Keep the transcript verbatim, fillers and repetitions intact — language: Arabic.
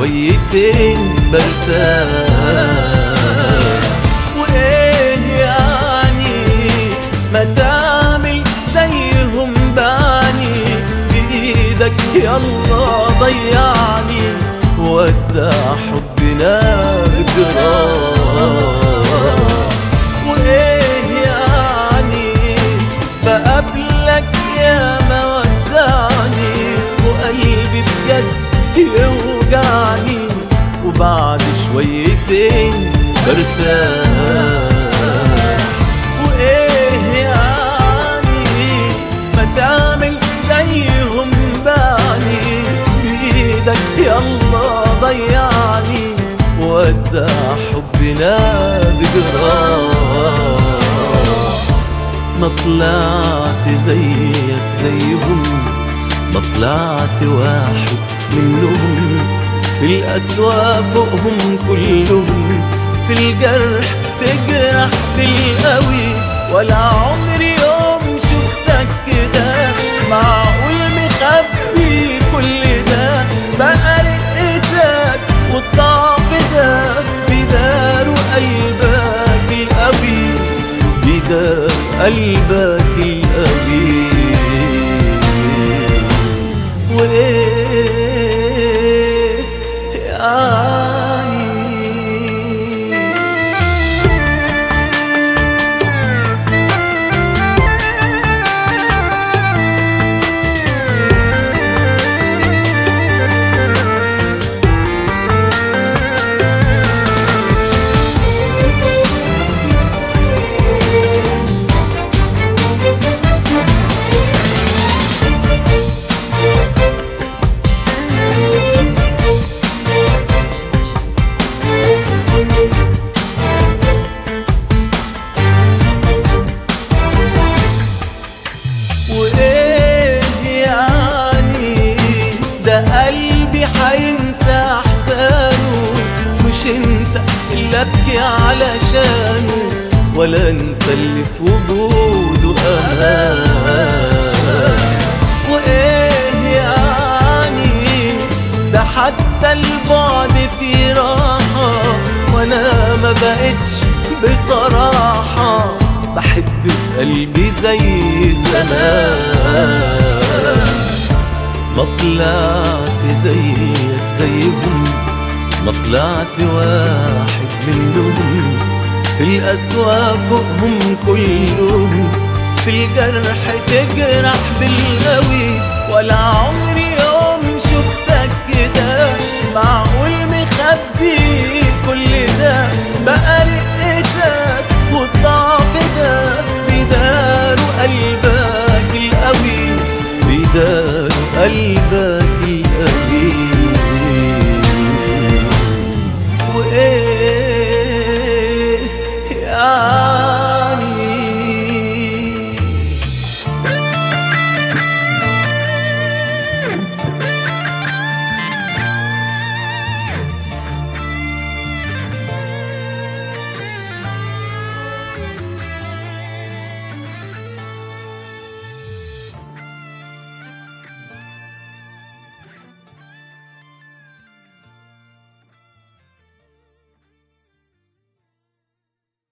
شويتين برتاح. وايه يعني ما تعمل زيهم بعني، بإيدك يلا ضيعني ودع حبنا بجراح. وايه يعني بقابلك يا ما ودعني وقلبي بجد يوجعني، وبعد شويتين برتاح. وايه يعني ما تعمل زيهم بعني، بإيدك يلا ضيعني ودع حبنا بجراح. ما طلعت زيك زيهم، ما طلعت واحد منهم، في القسوة فوقهم كلهم، في الجرح تجرح بالقوي. ولا عمري يوم شفتك كده، معقول مخبي كل ده؟ بقى رقتك والضعف ده بدار قلبك القوي، بدار قلبك القوي. وايه يعني قلبي حينسى احزانه، مش انت اللي ابكي علشانه، ولا انت اللي في وجوده امان. وايه يعني ده حتى البعد في راحة، وانا ما بقتش بصراحة بحب قلبي زي زمان. ما طلعت زيك زيهم، ما طلعت واحد منهم، في القسوة فوقهم كلهم، في الجرح تجرح بالقوي. ولا عمري